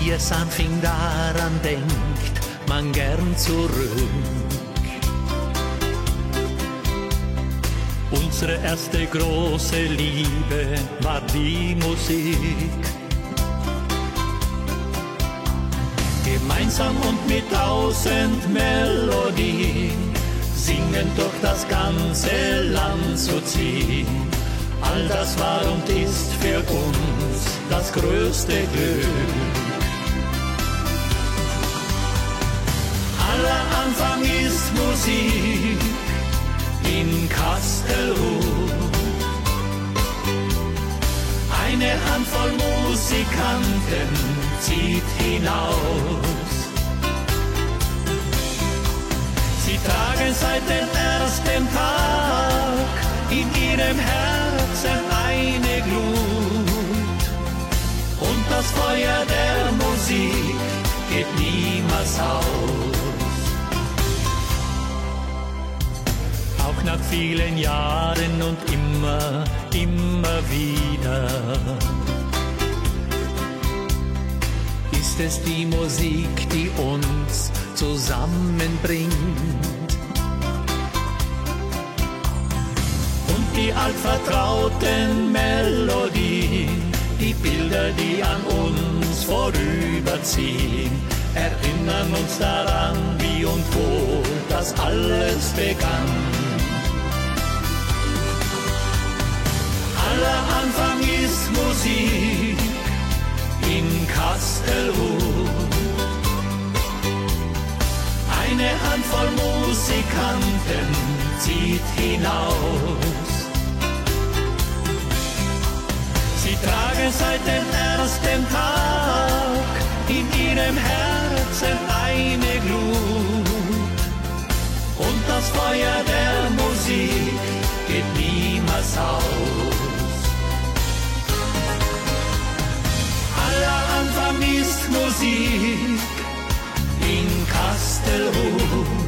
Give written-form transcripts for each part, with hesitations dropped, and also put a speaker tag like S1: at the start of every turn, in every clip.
S1: wie es anfing, daran denkt man gern zurück. Unsere erste große Liebe war die Musik. Gemeinsam und mit 1000 Melodien singen durch das ganze Land zu ziehen. All das war und ist für uns das größte Glück. Aller Anfang ist Musik in Kastelruth. Eine Handvoll Musikanten zieht hinaus. Sie tragen seit dem ersten Tag in ihrem Herzen eine Glut. Und das Feuer der Musik geht niemals aus. Auch nach vielen Jahren und immer wieder ist es die Musik, die uns zusammenbringt. Und die altvertrauten Melodien, die Bilder, die an uns vorüberziehen, erinnern uns daran, wie und wo das alles begann. Aller Anfang ist Musik in Kastelruth. Eine Handvoll Musikanten zieht hinaus. Sie tragen seit dem ersten Tag in ihrem Herzen eine Glut. Und das Feuer der Musik geht niemals aus. Aller Anfang ist Musik in Kastelruth.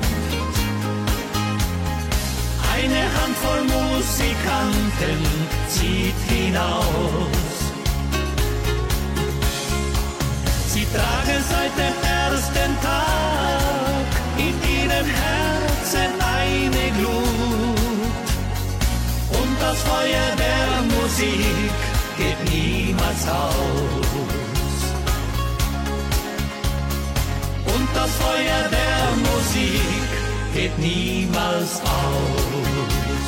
S1: Eine Handvoll Musikanten zieht hinaus. Sie tragen seit dem ersten Tag in ihrem Herzen eine Glut. Und das Feuer der Musik geht niemals aus. Und das Feuer der Musik geht niemals aus.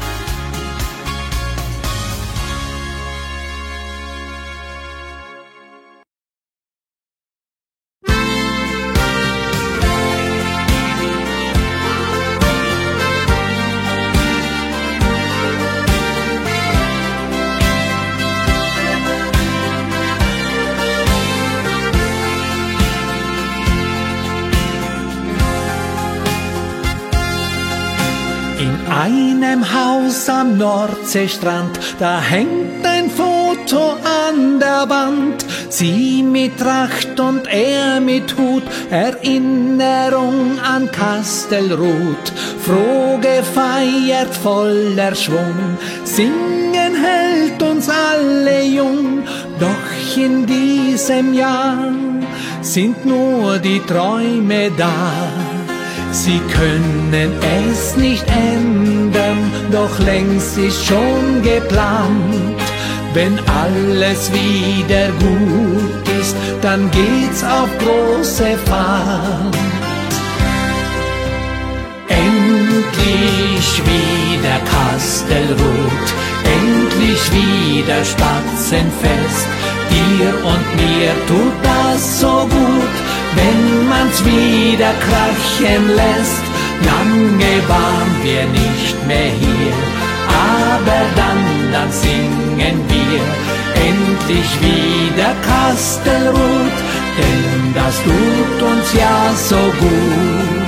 S2: Einem Haus am Nordseestrand, da hängt ein Foto an der Wand. Sie mit Tracht und er mit Hut, Erinnerung an Kastelruth. Froh gefeiert, voller Schwung, singen hält uns alle jung. Doch in diesem Jahr sind nur die Träume da. Sie können es nicht ändern, doch längst ist schon geplant. Wenn alles wieder gut ist, dann geht's auf große Fahrt. Endlich wieder Kastelruth, endlich wieder Spatzenfest. Dir und mir tut das so gut, wenn man's wieder krachen lässt. Lange waren wir nicht mehr hier, aber dann singen wir endlich wieder Kastelruth, denn das tut uns ja so gut.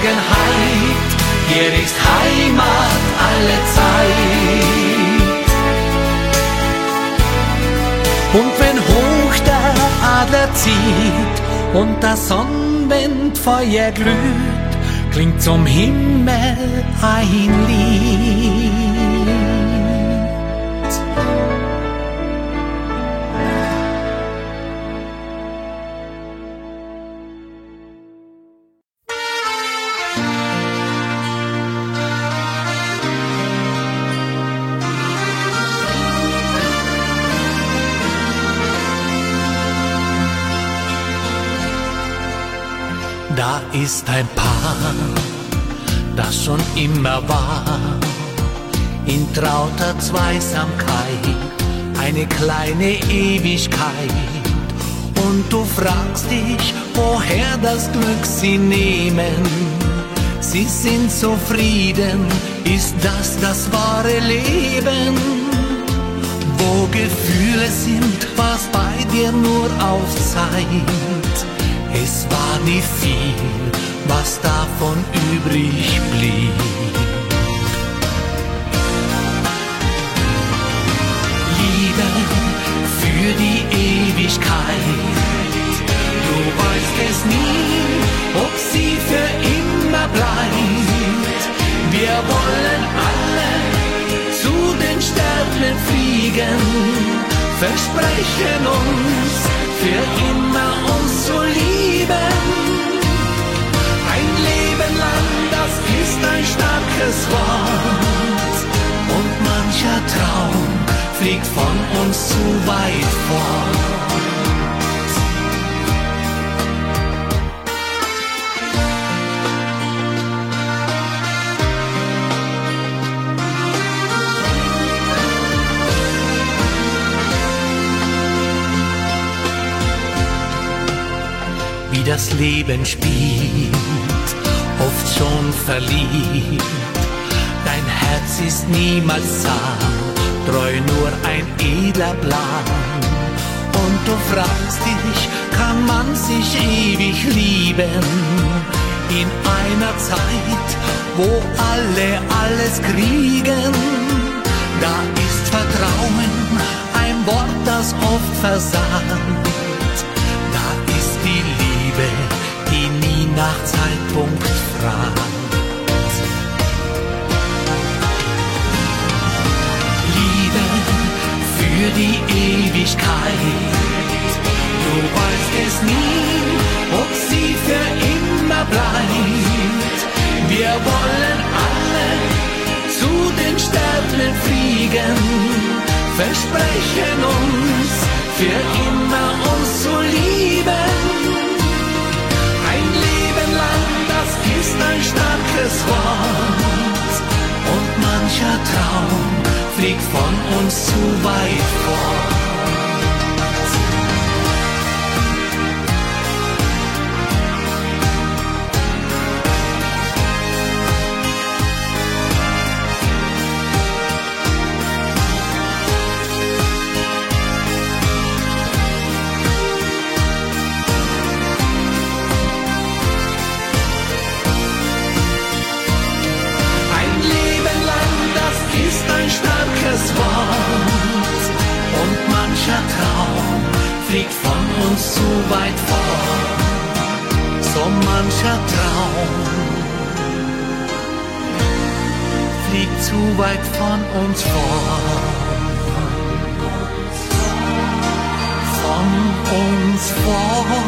S2: Geborgenheit, hier ist Heimat alle Zeit. Und wenn hoch der Adler zieht und der Sonnenwind Feuer glüht, klingt zum Himmel ein Lied. Da ist ein Paar, das schon immer war, in trauter Zweisamkeit, eine kleine Ewigkeit. Und du fragst dich, woher das Glück sie nehmen. Sie sind zufrieden, ist das das wahre Leben? Wo Gefühle sind, was bei dir nur auf Zeit. Es war nie viel, was davon übrig blieb. Liebe für die Ewigkeit, du weißt es nie, ob sie für immer bleibt. Wir wollen alle zu den Sternen fliegen, versprechen uns, für immer uns zu lieben. Ein Leben lang, das ist ein starkes Wort. Und mancher Traum fliegt von uns zu weit fort. Wie das Leben spielt, oft schon verliebt. Dein Herz ist niemals zahm, treu nur ein edler Plan. Und du fragst dich, kann man sich ewig lieben? In einer Zeit, wo alle alles kriegen. Da ist Vertrauen ein Wort, das oft versagt. Die nie nach Zeitpunkt fragt. Liebe für die Ewigkeit, du weißt es nie, ob sie für immer bleibt. Wir wollen alle zu den Sternen fliegen, versprechen uns, für immer uns zu lieben. Das ist ein starkes Wort und mancher Traum fliegt von uns zu weit fort. Wort und mancher Traum fliegt von uns zu weit fort. So mancher Traum fliegt zu weit von uns fort. Von uns fort.